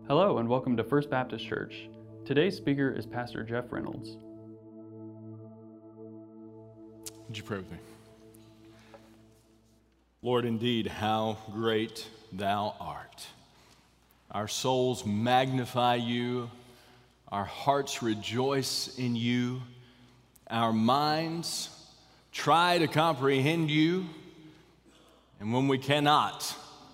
Hello and welcome to First Baptist Church. Today's speaker is Pastor Jeff Reynolds. Would you pray with me? Lord, indeed, how great thou art. Our souls magnify you. Our hearts rejoice in you. Our minds try to comprehend you. And when we cannot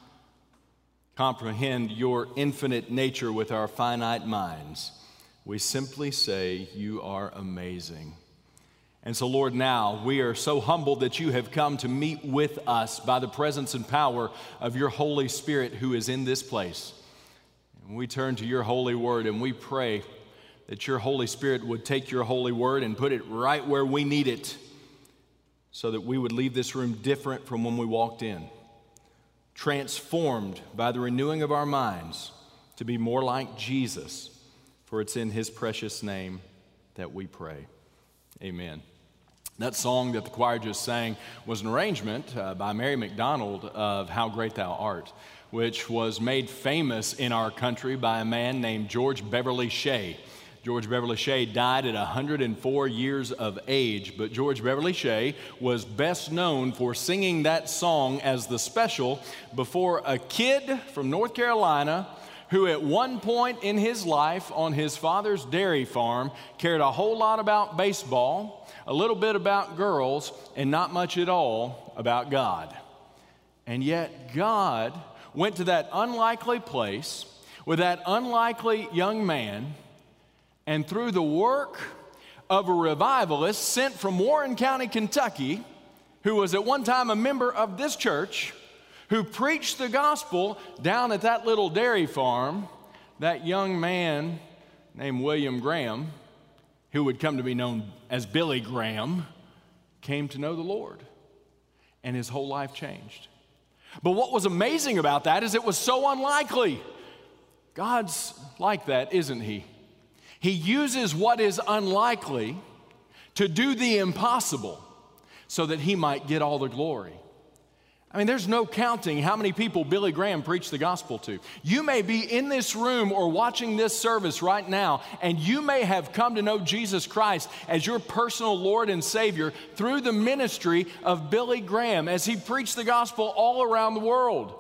comprehend your infinite nature with our finite minds, we simply say, you are amazing. And so, Lord, now we are so humbled that you have come to meet with us by the presence and power of your Holy Spirit who is in this place. And we turn to your holy word and we pray that your Holy Spirit would take your holy word and put it right where we need it so that we would leave this room different from when we walked in, transformed by the renewing of our minds to be more like Jesus. For it's in his precious name that we pray. Amen. That song that the choir just sang was an arrangement by Mary McDonald of How Great Thou Art, which was made famous in our country by a man named George Beverly Shea. George Beverly Shea died at 104 years of age, but George Beverly Shea was best known for singing that song as the special before a kid from North Carolina who at one point in his life on his father's dairy farm cared a whole lot about baseball, a little bit about girls, and not much at all about God. And yet God went to that unlikely place with that unlikely young man, and through the work of a revivalist sent from Warren County, Kentucky, who was at one time a member of this church, who preached the gospel down at that little dairy farm, that young man named William Graham, who would come to be known as Billy Graham, came to know the Lord, and his whole life changed. But what was amazing about that is it was so unlikely. God's like that, isn't he? He uses what is unlikely to do the impossible so that he might get all the glory. I mean, there's no counting how many people Billy Graham preached the gospel to. You may be in this room or watching this service right now, and you may have come to know Jesus Christ as your personal Lord and Savior through the ministry of Billy Graham as he preached the gospel all around the world.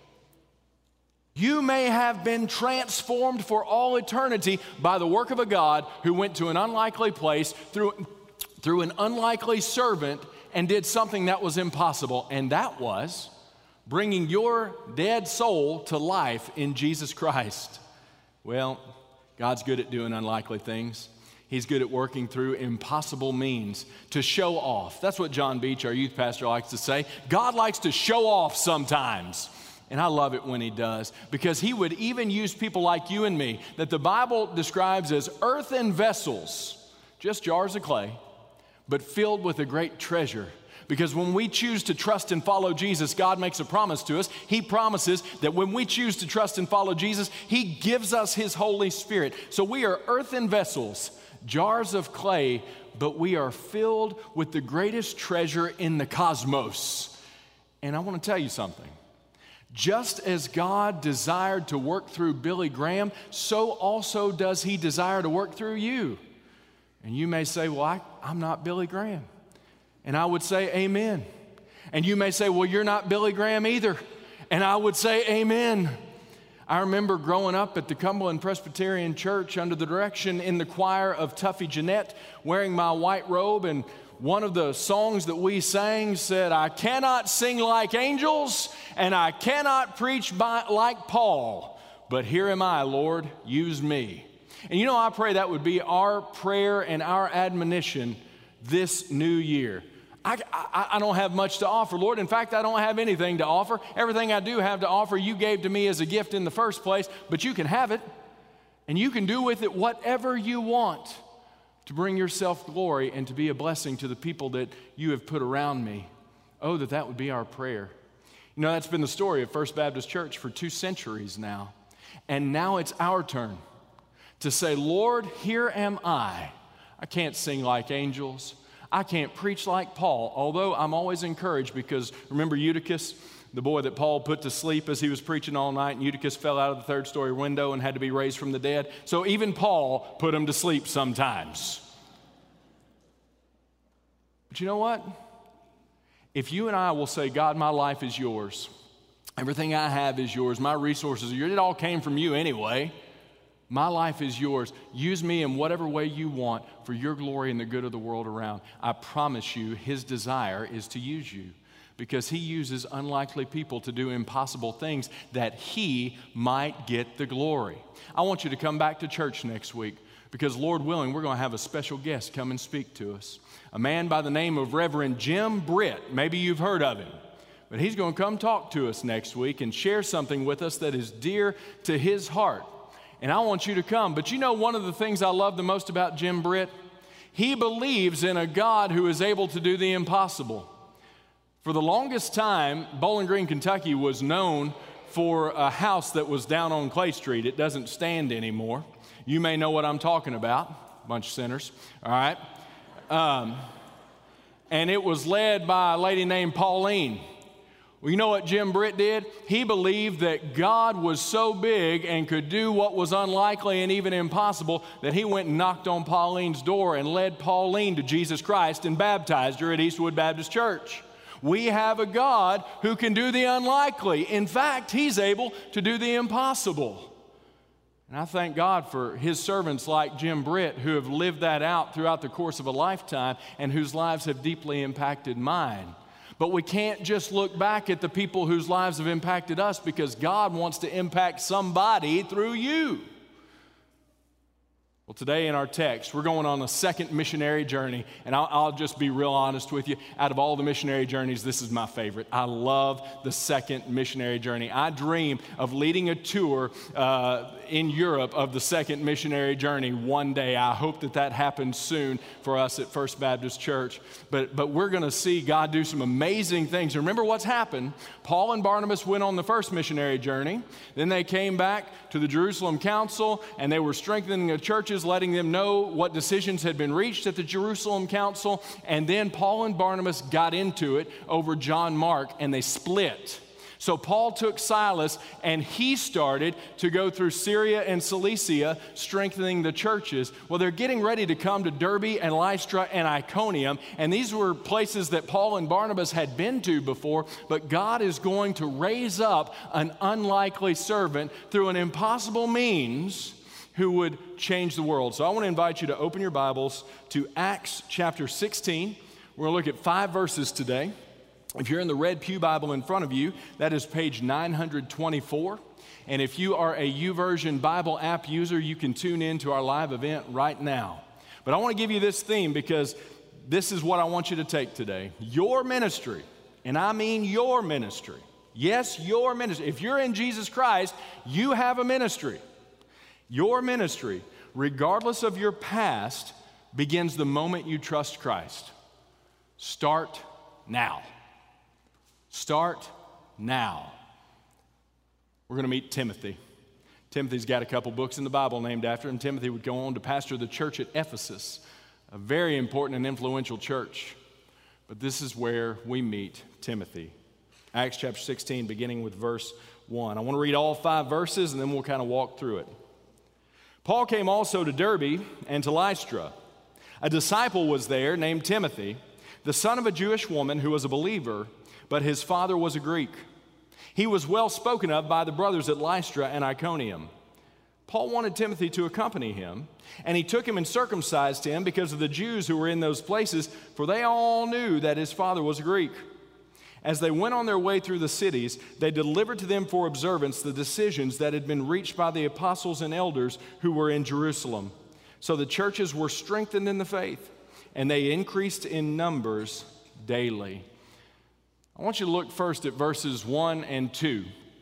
You may have been transformed for all eternity by the work of a God who went to an unlikely place through an unlikely servant and did something that was impossible, and that was bringing your dead soul to life in Jesus Christ. Well, God's good at doing unlikely things. He's good at working through impossible means to show off. That's what John Beach, our youth pastor, likes to say. God likes to show off sometimes. And I love it when he does, because he would even use people like you and me that the Bible describes as earthen vessels, just jars of clay, but filled with a great treasure. Because when we choose to trust and follow Jesus, God makes a promise to us. He promises that when we choose to trust and follow Jesus, he gives us his Holy Spirit. So we are earthen vessels, jars of clay, but we are filled with the greatest treasure in the cosmos. And I want to tell you something. Just as God desired to work through Billy Graham, so also does he desire to work through you. And you may say, well, I'm not Billy Graham. And I would say, amen. And you may say, well, you're not Billy Graham either. And I would say, amen. I remember growing up at the Cumberland Presbyterian Church under the direction in the choir of Tuffy Jeanette, wearing my white robe, and one of the songs that we sang said, I cannot sing like angels, and I cannot preach like Paul, but here am I, Lord, use me. And you know, I pray that would be our prayer and our admonition this new year. I don't have much to offer, Lord. In fact, I don't have anything to offer. Everything I do have to offer, you gave to me as a gift in the first place, but you can have it, and you can do with it whatever you want to bring yourself glory and to be a blessing to the people that you have put around me. Oh, that would be our prayer. You know, that's been the story of First Baptist Church for 2 centuries now. And now it's our turn to say, Lord, here am I. I can't sing like angels. I can't preach like Paul, although I'm always encouraged because remember Eutychus, the boy that Paul put to sleep as he was preaching all night, and Eutychus fell out of the third-story window and had to be raised from the dead. So even Paul put him to sleep sometimes. But you know what? If you and I will say, God, my life is yours. Everything I have is yours. My resources are yours. It all came from you anyway. My life is yours. Use me in whatever way you want for your glory and the good of the world around. I promise you, his desire is to use you because he uses unlikely people to do impossible things that he might get the glory. I want you to come back to church next week because, Lord willing, we're going to have a special guest come and speak to us. A man by the name of Reverend Jim Britt. Maybe you've heard of him. But he's going to come talk to us next week and share something with us that is dear to his heart. And I want you to come. But you know one of the things I love the most about Jim Britt? He believes in a God who is able to do the impossible. For the longest time, Bowling Green, Kentucky was known for a house that was down on Clay Street. It doesn't stand anymore. You may know what I'm talking about. Bunch of sinners. All right. And it was led by a lady named Pauline. Well, you know what Jim Britt did? He believed that God was so big and could do what was unlikely and even impossible that he went and knocked on Pauline's door and led Pauline to Jesus Christ and baptized her at Eastwood Baptist Church. We have a God who can do the unlikely. In fact, he's able to do the impossible. And I thank God for his servants like Jim Britt who have lived that out throughout the course of a lifetime and whose lives have deeply impacted mine. But we can't just look back at the people whose lives have impacted us because God wants to impact somebody through you. Well, today in our text, we're going on a second missionary journey, and I'll just be real honest with you. Out of all the missionary journeys, this is my favorite. I love the second missionary journey. I dream of leading a tour in Europe of the second missionary journey one day. I hope that happens soon for us at First Baptist Church. But we're going to see God do some amazing things. Remember what's happened. Paul and Barnabas went on the first missionary journey. Then they came back to the Jerusalem Council, and they were strengthening the churches, letting them know what decisions had been reached at the Jerusalem Council. And then Paul and Barnabas got into it over John Mark, and they split. So Paul took Silas, and he started to go through Syria and Cilicia, strengthening the churches. Well, they're getting ready to come to Derbe and Lystra and Iconium, and these were places that Paul and Barnabas had been to before, but God is going to raise up an unlikely servant through an impossible means who would change the world. So I want to invite you to open your Bibles to Acts chapter 16. We're going to look at 5 verses today. If you're in the Red Pew Bible in front of you, that is page 924. And if you are a YouVersion Bible app user, you can tune in to our live event right now. But I want to give you this theme because this is what I want you to take today. Your ministry, and I mean your ministry. Yes, your ministry. If you're in Jesus Christ, you have a ministry. Your ministry, regardless of your past, begins the moment you trust Christ. Start now. Start now. We're going to meet Timothy. Timothy's got a couple books in the Bible named after him. Timothy would go on to pastor the church at Ephesus, a very important and influential church. But this is where we meet Timothy. Acts chapter 16, beginning with verse 1. I want to read all 5 verses, and then we'll kind of walk through it. Paul came also to Derbe and to Lystra. A disciple was there named Timothy, the son of a Jewish woman who was a believer, but his father was a Greek. He was well spoken of by the brothers at Lystra and Iconium. Paul wanted Timothy to accompany him, and he took him and circumcised him because of the Jews who were in those places, for they all knew that his father was a Greek. As they went on their way through the cities, they delivered to them for observance the decisions that had been reached by the apostles and elders who were in Jerusalem. So the churches were strengthened in the faith, and they increased in numbers daily. I want you to look first at verses 1 and 2.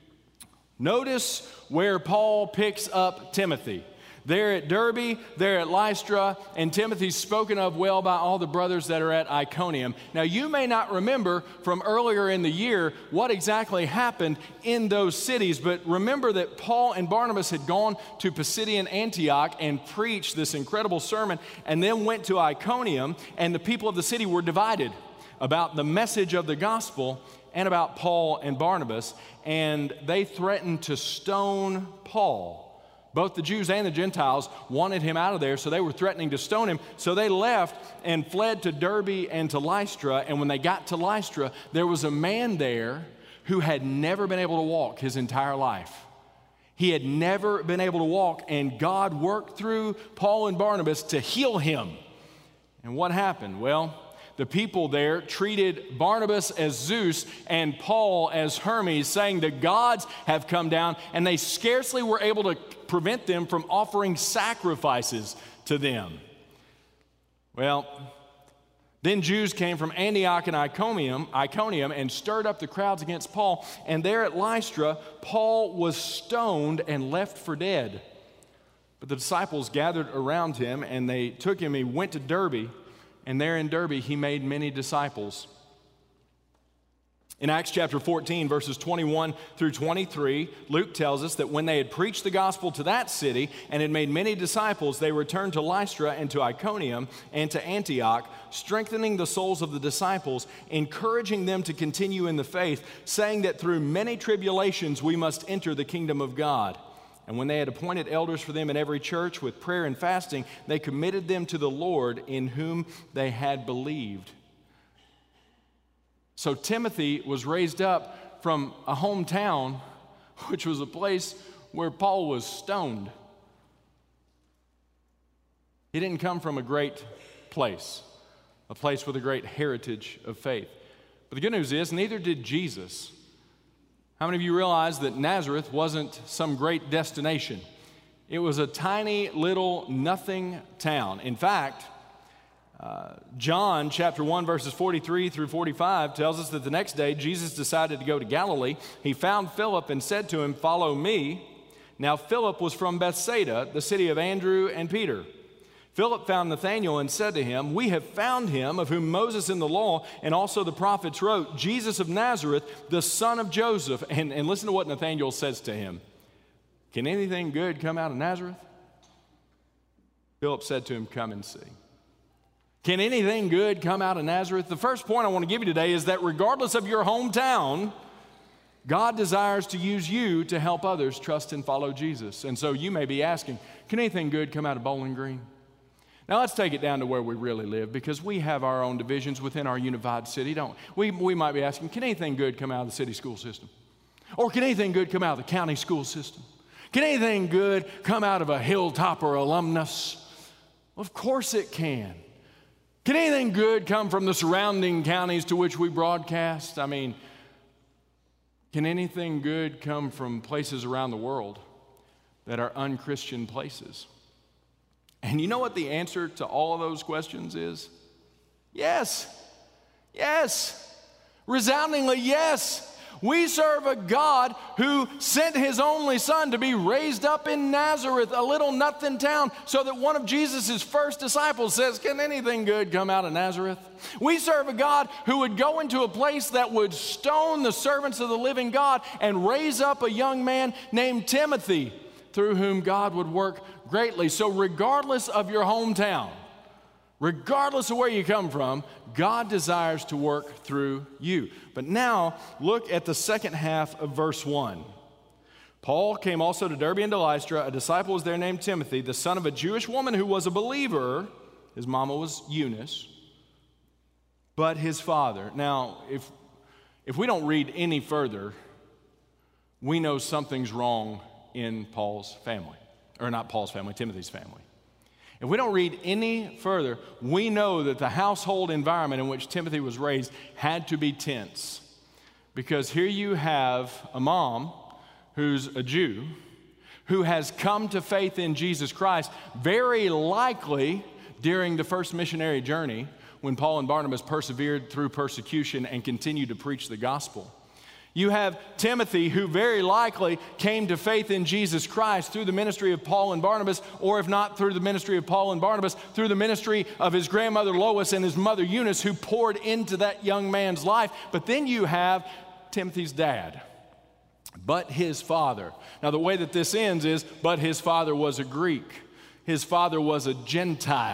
Notice where Paul picks up Timothy. They're at Derbe, they're at Lystra, and Timothy's spoken of well by all the brothers that are at Iconium. Now, you may not remember from earlier in the year what exactly happened in those cities, but remember that Paul and Barnabas had gone to Pisidian Antioch and preached this incredible sermon, and then went to Iconium, and the people of the city were divided. about the message of the gospel and about Paul and Barnabas, and they threatened to stone Paul. Both the Jews and the Gentiles wanted him out of there, so they were threatening to stone him. So they left and fled to Derbe and to Lystra, and when they got to Lystra, there was a man there who had never been able to walk his entire life. He had never been able to walk, and God worked through Paul and Barnabas to heal him. And what happened? Well, the people there treated Barnabas as Zeus and Paul as Hermes, saying the gods have come down, and they scarcely were able to prevent them from offering sacrifices to them. Well, then Jews came from Antioch and Iconium and stirred up the crowds against Paul, and there at Lystra, Paul was stoned and left for dead. But the disciples gathered around him, and they took him. He went to Derbe, and there in Derbe he made many disciples. In Acts chapter 14, verses 21 through 23, Luke tells us that when they had preached the gospel to that city and had made many disciples, they returned to Lystra and to Iconium and to Antioch, strengthening the souls of the disciples, encouraging them to continue in the faith, saying that through many tribulations we must enter the kingdom of God. And when they had appointed elders for them in every church with prayer and fasting, they committed them to the Lord in whom they had believed. So Timothy was raised up from a hometown, which was a place where Paul was stoned. He didn't come from a great place, a place with a great heritage of faith. But the good news is, neither did Jesus. How many of you realize that Nazareth wasn't some great destination? It was a tiny little nothing town. In fact, John chapter 1 verses 43 through 45 tells us that the next day Jesus decided to go to Galilee. He found Philip and said to him, "Follow me." Now Philip was from Bethsaida, the city of Andrew and Peter. Philip found Nathanael and said to him, "We have found him of whom Moses in the law and also the prophets wrote, Jesus of Nazareth, the son of Joseph." And listen to what Nathanael says to him. "Can anything good come out of Nazareth?" Philip said to him, "Come and see." Can anything good come out of Nazareth? The first point I want to give you today is that regardless of your hometown, God desires to use you to help others trust and follow Jesus. And so you may be asking, can anything good come out of Bowling Green? Now let's take it down to where we really live, because we have our own divisions within our unified city, don't we? We might be asking, can anything good come out of the city school system? Or can anything good come out of the county school system? Can anything good come out of a Hilltop or alumnus? Of course it can. Can anything good come from the surrounding counties to which we broadcast? I mean, can anything good come from places around the world that are unchristian places? And you know what the answer to all of those questions is? Yes. Yes. Resoundingly yes. We serve a God who sent his only son to be raised up in Nazareth, a little nothing town, so that one of Jesus' first disciples says, can anything good come out of Nazareth? We serve a God who would go into a place that would stone the servants of the living God and raise up a young man named Timothy, through whom God would work greatly. So regardless of your hometown, regardless of where you come from, God desires to work through you. But now, look at the second half of verse 1. Paul came also to Derbe and to Lystra. A disciple was there named Timothy, the son of a Jewish woman who was a believer. His mama was Eunice. But his father. Now, if we don't read any further, we know something's wrong in Paul's family. Or not Paul's family, Timothy's family. If we don't read any further, we know that the household environment in which Timothy was raised had to be tense. Because here you have a mom who's a Jew who has come to faith in Jesus Christ, very likely during the first missionary journey when Paul and Barnabas persevered through persecution and continued to preach the gospel. You have Timothy, who very likely came to faith in Jesus Christ through the ministry of Paul and Barnabas, or if not through the ministry of Paul and Barnabas, through the ministry of his grandmother Lois and his mother Eunice, who poured into that young man's life. But then you have Timothy's dad, but his father. Now the way that this ends is, but his father was a Greek. His father was a Gentile.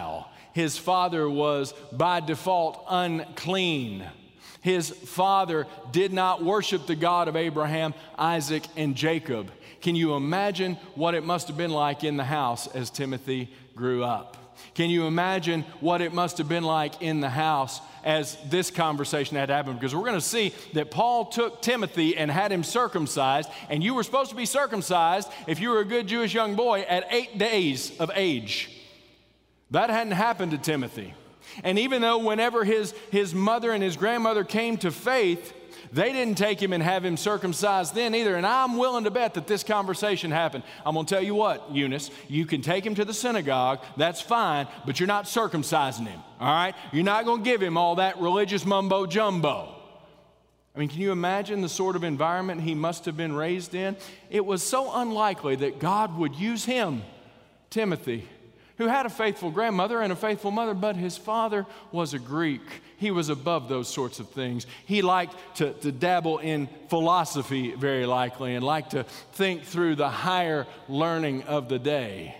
His father was by default unclean. His father did not worship the God of Abraham, Isaac, and Jacob. Can you imagine what it must have been like in the house as Timothy grew up? Can you imagine what it must have been like in the house as this conversation had happened? Because we're going to see that Paul took Timothy and had him circumcised, and you were supposed to be circumcised if you were a good Jewish young boy at 8 days of age. That hadn't happened to Timothy. And even though whenever his mother and his grandmother came to faith, they didn't take him and have him circumcised then either. And I'm willing to bet that this conversation happened. I'm going to tell you what, Eunice, you can take him to the synagogue, that's fine, but you're not circumcising him, all right? You're not going to give him all that religious mumbo jumbo. I mean, can you imagine the sort of environment he must have been raised in? It was so unlikely that God would use him, Timothy, who had a faithful grandmother and a faithful mother, but his father was a Greek. He was above those sorts of things. He liked to dabble in philosophy, very likely, and liked to think through the higher learning of the day.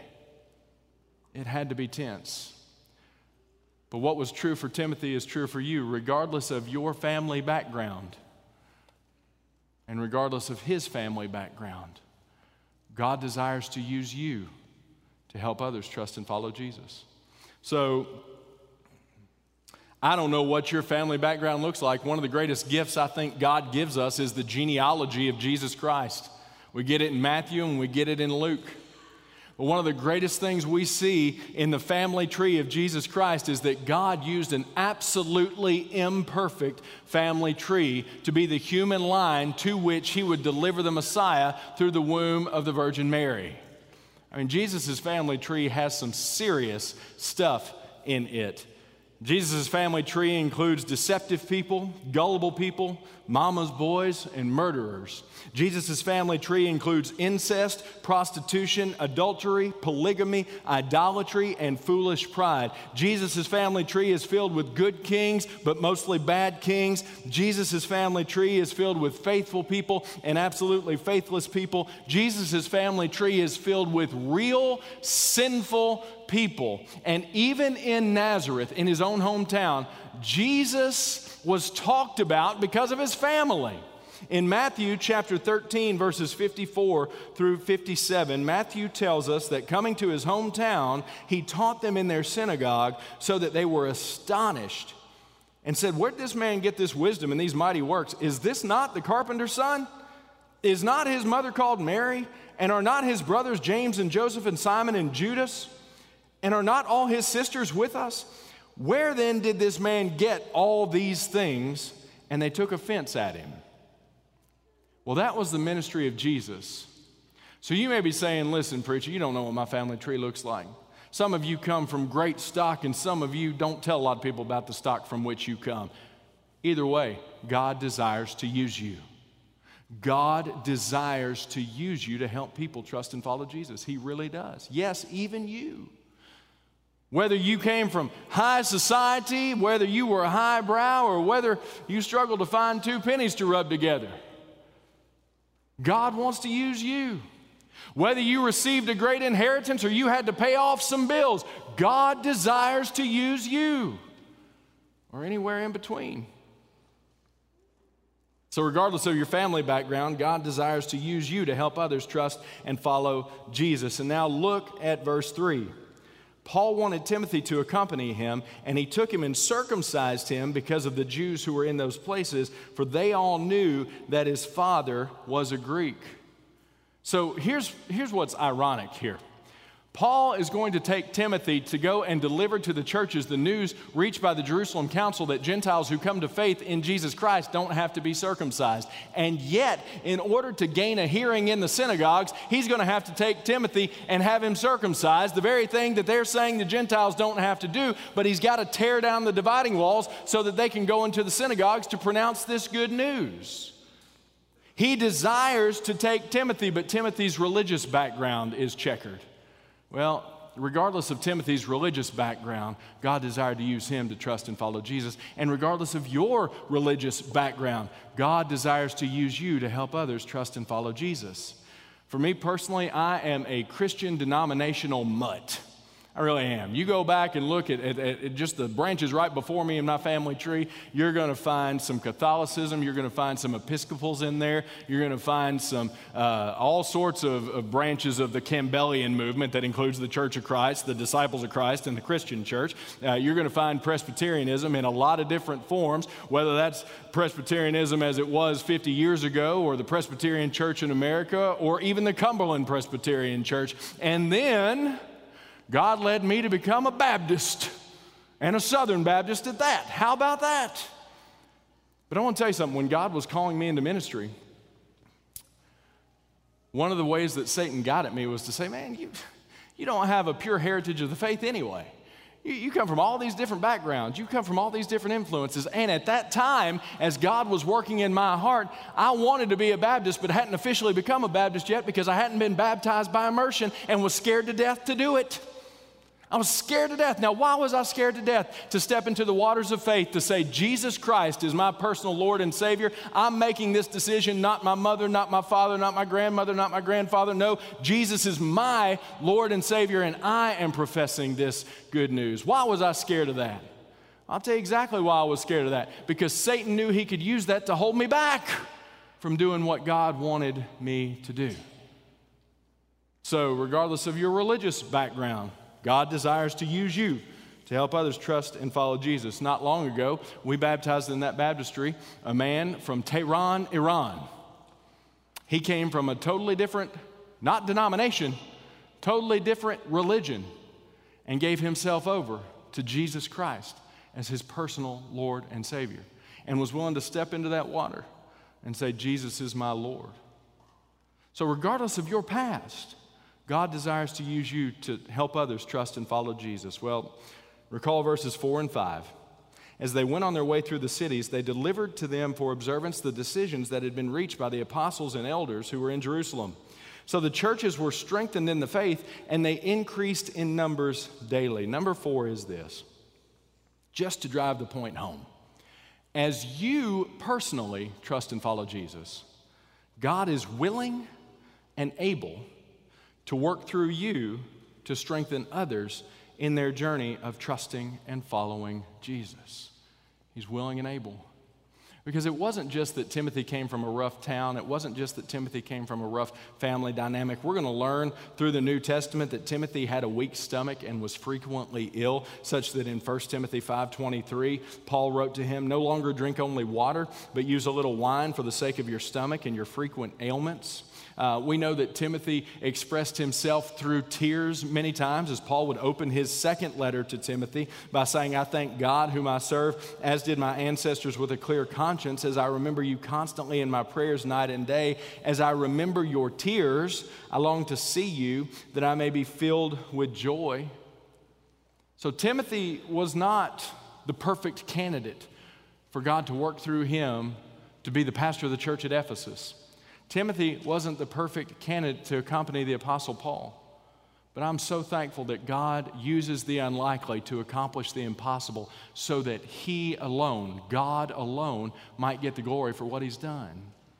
It had to be tense. But what was true for Timothy is true for you, regardless of your family background and regardless of his family background. God desires to use you to help others trust and follow Jesus. So, I don't know what your family background looks like. One of the greatest gifts I think God gives us is the genealogy of Jesus Christ. We get it in Matthew and we get it in Luke. But one of the greatest things we see in the family tree of Jesus Christ is that God used an absolutely imperfect family tree to be the human line to which he would deliver the Messiah through the womb of the Virgin Mary. I mean, Jesus' family tree has some serious stuff in it. Jesus' family tree includes deceptive people, gullible people, mama's boys, and murderers. Jesus' family tree includes incest, prostitution, adultery, polygamy, idolatry, and foolish pride. Jesus' family tree is filled with good kings, but mostly bad kings. Jesus' family tree is filled with faithful people and absolutely faithless people. Jesus' family tree is filled with real, sinful people. And even in Nazareth, in his own hometown, Jesus was talked about because of his family. In Matthew chapter 13, verses 54 through 57, Matthew tells us that coming to his hometown, he taught them in their synagogue so that they were astonished and said, "Where did this man get this wisdom and these mighty works? Is this not the carpenter's son? Is not his mother called Mary? And are not his brothers James and Joseph and Simon and Judas? And are not all his sisters with us? Where then did this man get all these things?" And they took offense at him. Well, that was the ministry of Jesus. So you may be saying, "Listen, preacher, you don't know what my family tree looks like. Some of you come from great stock, and some of you don't tell a lot of people about the stock from which you come." Either way, God desires to use you. God desires to use you to help people trust and follow Jesus. He really does. Yes, even you. Whether you came from high society, whether you were a highbrow, or whether you struggled to find 2 pennies to rub together, God wants to use you. Whether you received a great inheritance or you had to pay off some bills, God desires to use you, or anywhere in between. So regardless of your family background, God desires to use you to help others trust and follow Jesus. And now look at verse 3. Paul wanted Timothy to accompany him, and he took him and circumcised him because of the Jews who were in those places, for they all knew that his father was a Greek. So here's what's ironic here. Paul is going to take Timothy to go and deliver to the churches the news reached by the Jerusalem Council that Gentiles who come to faith in Jesus Christ don't have to be circumcised. And yet, in order to gain a hearing in the synagogues, he's going to have to take Timothy and have him circumcised, the very thing that they're saying the Gentiles don't have to do, but he's got to tear down the dividing walls so that they can go into the synagogues to pronounce this good news. He desires to take Timothy, but Timothy's religious background is checkered. Well, regardless of Timothy's religious background, God desired to use him to trust and follow Jesus. And regardless of your religious background, God desires to use you to help others trust and follow Jesus. For me personally, I am a Christian denominational mutt. I really am. You go back and look at just the branches right before me in my family tree, you're going to find some Catholicism, you're going to find some Episcopals in there, you're going to find some all sorts of branches of the Campbellian movement that includes the Church of Christ, the Disciples of Christ, and the Christian Church. You're going to find Presbyterianism in a lot of different forms, whether that's Presbyterianism as it was 50 years ago, or the Presbyterian Church in America, or even the Cumberland Presbyterian Church. And then God led me to become a Baptist, and a Southern Baptist at that. How about that? But I want to tell you something. When God was calling me into ministry, one of the ways that Satan got at me was to say, man, you don't have a pure heritage of the faith anyway. You come from all these different backgrounds. You come from all these different influences. And at that time, as God was working in my heart, I wanted to be a Baptist, but hadn't officially become a Baptist yet because I hadn't been baptized by immersion and was scared to death to do it. I was scared to death. Now, why was I scared to death? To step into the waters of faith, to say, Jesus Christ is my personal Lord and Savior. I'm making this decision, not my mother, not my father, not my grandmother, not my grandfather. No, Jesus is my Lord and Savior, and I am professing this good news. Why was I scared of that? I'll tell you exactly why I was scared of that. Because Satan knew he could use that to hold me back from doing what God wanted me to do. So, regardless of your religious background, God desires to use you to help others trust and follow Jesus. Not long ago, we baptized in that baptistry a man from Tehran, Iran. He came from a totally different, not denomination, totally different religion, and gave himself over to Jesus Christ as his personal Lord and Savior, and was willing to step into that water and say, Jesus is my Lord. So regardless of your past, God desires to use you to help others trust and follow Jesus. Well, recall verses 4 and 5. As they went on their way through the cities, they delivered to them for observance the decisions that had been reached by the apostles and elders who were in Jerusalem. So the churches were strengthened in the faith, and they increased in numbers daily. Number 4 is this, just to drive the point home. As you personally trust and follow Jesus, God is willing and able to work through you to strengthen others in their journey of trusting and following Jesus. He's willing and able. Because it wasn't just that Timothy came from a rough town. It wasn't just that Timothy came from a rough family dynamic. We're going to learn through the New Testament that Timothy had a weak stomach and was frequently ill, such that in 1 Timothy 5:23, Paul wrote to him, "No longer drink only water, but use a little wine for the sake of your stomach and your frequent ailments." We know that Timothy expressed himself through tears many times, as Paul would open his second letter to Timothy by saying, "I thank God whom I serve, as did my ancestors with a clear conscience, as I remember you constantly in my prayers night and day. As I remember your tears, I long to see you, that I may be filled with joy." So Timothy was not the perfect candidate for God to work through him to be the pastor of the church at Ephesus. Timothy wasn't the perfect candidate to accompany the Apostle Paul. But I'm so thankful that God uses the unlikely to accomplish the impossible so that he alone, God alone, might get the glory for what he's done.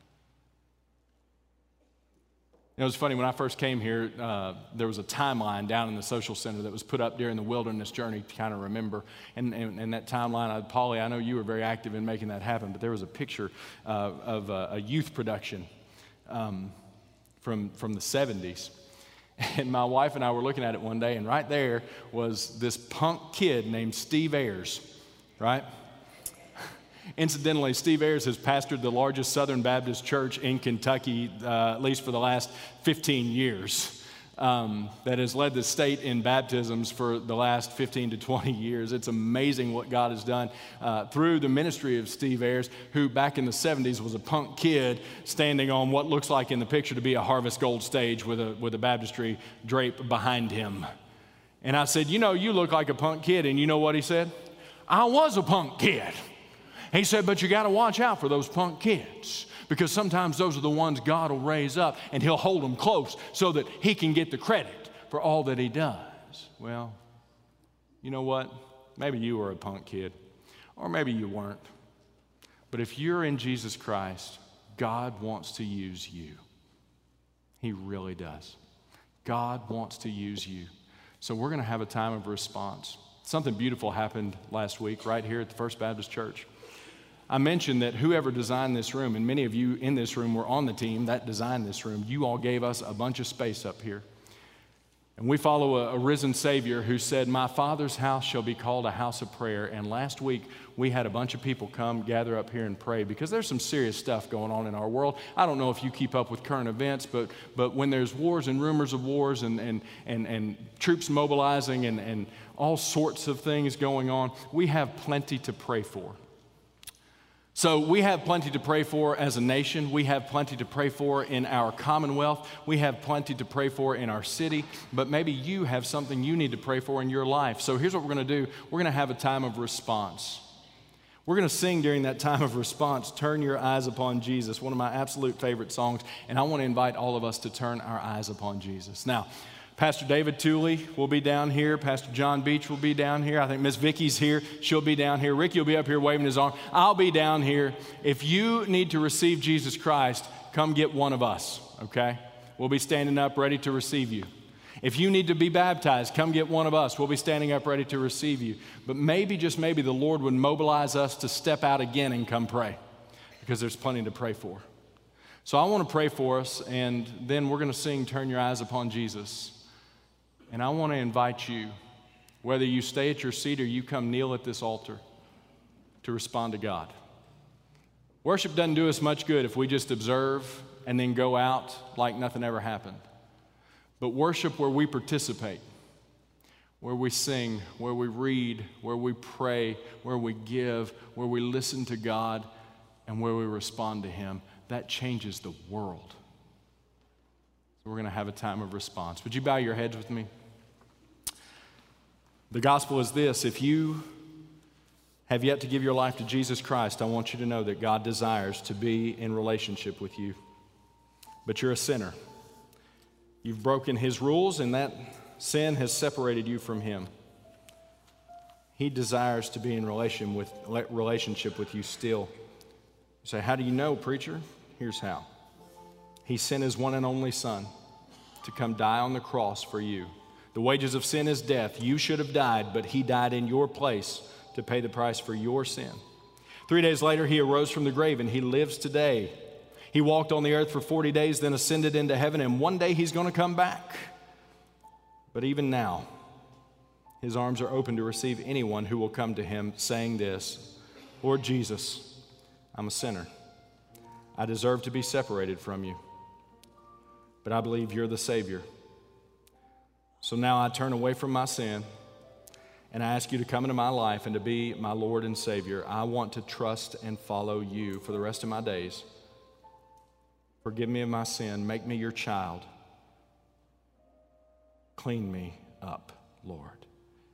It was funny, when I first came here, there was a timeline down in the social center that was put up during the wilderness journey to kind of remember. And that timeline, Paulie, I know you were very active in making that happen, but there was a picture of a youth production from the 70s. And my wife and I were looking at it one day, and right there was this punk kid named Steve Ayers, right? Incidentally, Steve Ayers has pastored the largest Southern Baptist church in Kentucky, at least for the last 15 years, that has led the state in baptisms for the last 15 to 20 years. It's amazing what God has done through the ministry of Steve Ayers, who back in the 70s was a punk kid standing on what looks like in the picture to be a Harvest Gold stage with a baptistry drape behind him. And I said, "You know, you look like a punk kid." And you know what he said? "I was a punk kid." He said, "But you got to watch out for those punk kids, because sometimes those are the ones God will raise up, and he'll hold them close so that he can get the credit for all that he does." Well, you know what? Maybe you were a punk kid, or maybe you weren't. But if you're in Jesus Christ, God wants to use you. He really does. God wants to use you So we're going to have a time of response. Something beautiful happened last week right here at the First Baptist Church. I mentioned that whoever designed this room, and many of you in this room were on the team that designed this room, you all gave us a bunch of space up here. And we follow a risen Savior who said, "My Father's house shall be called a house of prayer." And last week, we had a bunch of people come gather up here and pray because there's some serious stuff going on in our world. I don't know if you keep up with current events, but when there's wars and rumors of wars and troops mobilizing and all sorts of things going on, we have plenty to pray for. So we have plenty to pray for as a nation. We have plenty to pray for in our commonwealth. We have plenty to pray for in our city. But maybe you have something you need to pray for in your life. So here's what we're going to do. We're going to have a time of response. We're going to sing during that time of response, "Turn Your Eyes Upon Jesus," one of my absolute favorite songs. And I want to invite all of us to turn our eyes upon Jesus. Now, Pastor David Tooley will be down here. Pastor John Beach will be down here. I think Miss Vicky's here. She'll be down here. Ricky will be up here waving his arm. I'll be down here. If you need to receive Jesus Christ, come get one of us, okay? We'll be standing up ready to receive you. If you need to be baptized, come get one of us. We'll be standing up ready to receive you. But maybe, just maybe, the Lord would mobilize us to step out again and come pray, because there's plenty to pray for. So I want to pray for us, and then we're going to sing "Turn Your Eyes Upon Jesus." And I want to invite you, whether you stay at your seat or you come kneel at this altar, to respond to God. Worship doesn't do us much good if we just observe and then go out like nothing ever happened. But worship where we participate, where we sing, where we read, where we pray, where we give, where we listen to God, and where we respond to Him, that changes the world. So we're going to have a time of response. Would you bow your heads with me? The gospel is this: if you have yet to give your life to Jesus Christ, I want you to know that God desires to be in relationship with you. But you're a sinner. You've broken His rules, and that sin has separated you from Him. He desires to be in relationship with you still. You say, "How do you know, preacher?" Here's how. He sent His one and only Son to come die on the cross for you. The wages of sin is death. You should have died, but He died in your place to pay the price for your sin. 3 days later, He arose from the grave, and He lives today. He walked on the earth for 40 days, then ascended into heaven, and one day He's going to come back. But even now, His arms are open to receive anyone who will come to Him saying this: "Lord Jesus, I'm a sinner. I deserve to be separated from you, but I believe you're the Savior. So now I turn away from my sin, and I ask you to come into my life and to be my Lord and Savior. I want to trust and follow you for the rest of my days. Forgive me of my sin. Make me your child. Clean me up, Lord."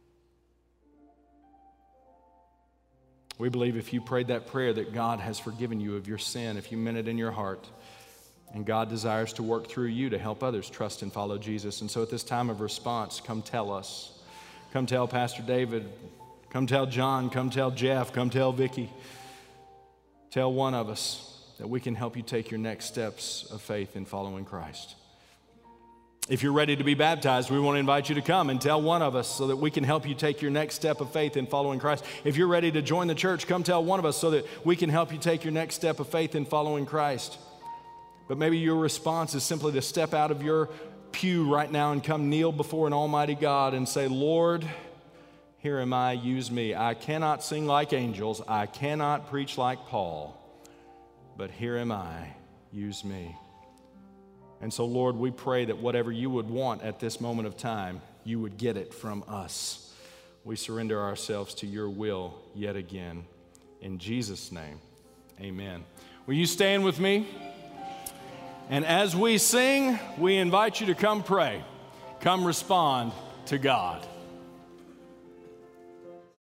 We believe if you prayed that prayer that God has forgiven you of your sin, if you meant it in your heart, and God desires to work through you to help others trust and follow Jesus. And so at this time of response, come tell us. Come tell Pastor David. Come tell John. Come tell Jeff. Come tell Vicky. Tell one of us that we can help you take your next steps of faith in following Christ. If you're ready to be baptized, we want to invite you to come and tell one of us so that we can help you take your next step of faith in following Christ. If you're ready to join the church, come tell one of us so that we can help you take your next step of faith in following Christ. But maybe your response is simply to step out of your pew right now and come kneel before an almighty God and say, "Lord, here am I, use me. I cannot sing like angels. I cannot preach like Paul. But here am I, use me." And so, Lord, we pray that whatever you would want at this moment of time, you would get it from us. We surrender ourselves to your will yet again. In Jesus' name, amen. Will you stand with me? And as we sing, we invite you to come pray. Come respond to God.